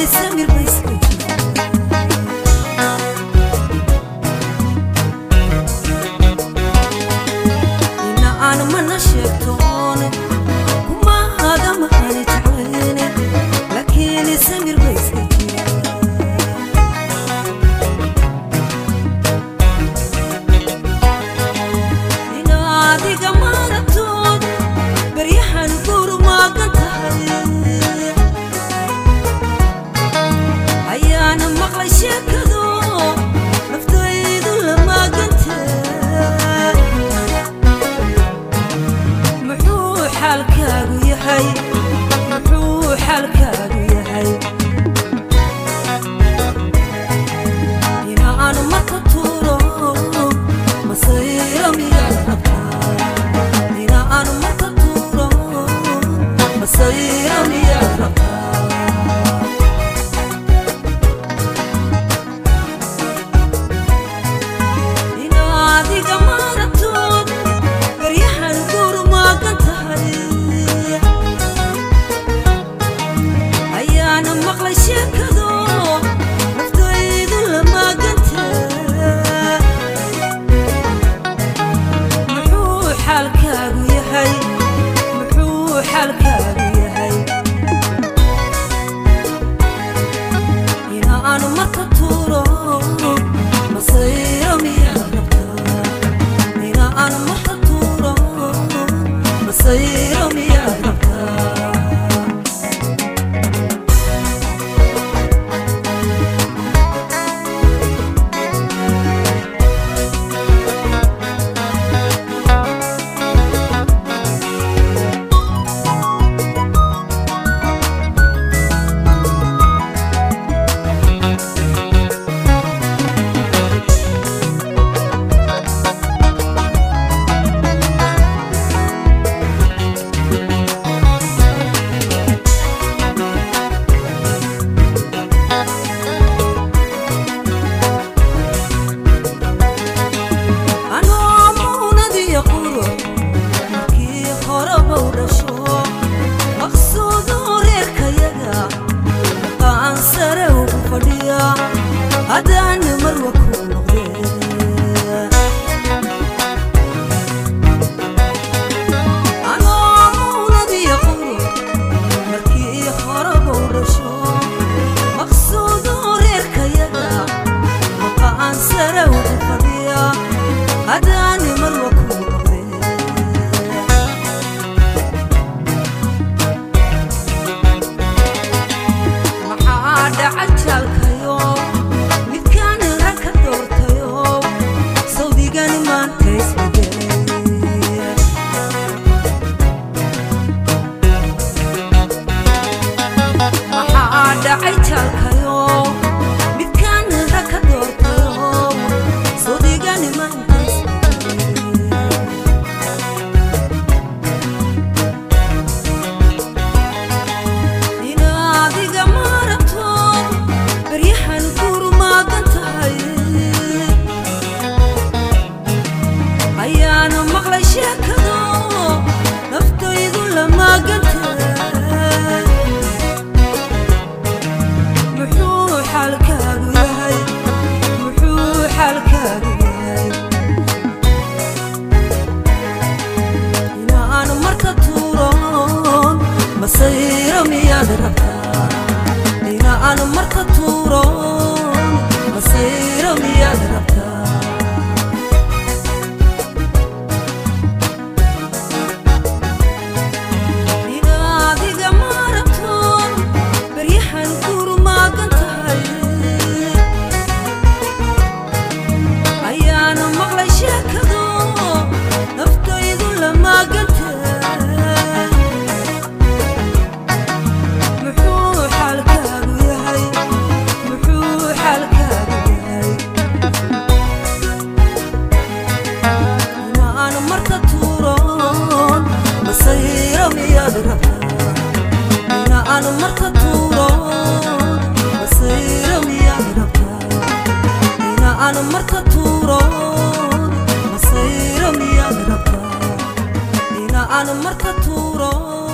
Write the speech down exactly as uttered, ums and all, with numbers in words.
samir bayska ina aan mana sheegtoon kuma hada ma aan jecleen laakiin samir bayska ina adiga maratood baryahan guur ma gantahay ayana maqlay sheekado naftaydu lama gantahay muxuu xalkaagu yahay muxuu xalkaagu yahay ina aan marka tuuro masayro miyaad rabtaa ina aan marka tuuro masayro miyaad rabtaa ina adiga maratood baryahan guur ma gantahay ayana maqlay sheekado naftaydu lama gantahay muxuu xalkaagu yahay muxuu xalkaagu yahay ina aan marka tuuro masayro miyaad rabtaa ina aan marka tuuro masayro miyaad rabtaa هدان مرة كون غير أنا مولدي يقول مركي خرب ورشو مقصود غير كيدا وقعان سرو بفضيا هدان مرة كون غير محاد عجل كيوم عيتالكيو متكان راك دورتيو صديقاني ما ina adiga maratood baryahan guur ma gantahay ayana maqlay sheekado naftaydu lama gantahay muxuu xalkaagu yahay muxuu xalkaagu yahay ina aan marka tuuro masayro miyaad rabtaa ina aan marka tuuro masayro miyaad rabtaa ina adiga maratood baryahan guur ma gantahay ayana maqlay sheekado naftaydu lama gantahay muxuu xalkaagu yahay muxuu xalkaagu yahay ina aan marka tuuro masayro miyaad rabtaa ina aan marka tuuro masayro miyaad rabtaa ina aan marka tuuro masayro miyaad rabtaa ina aan marka tuuro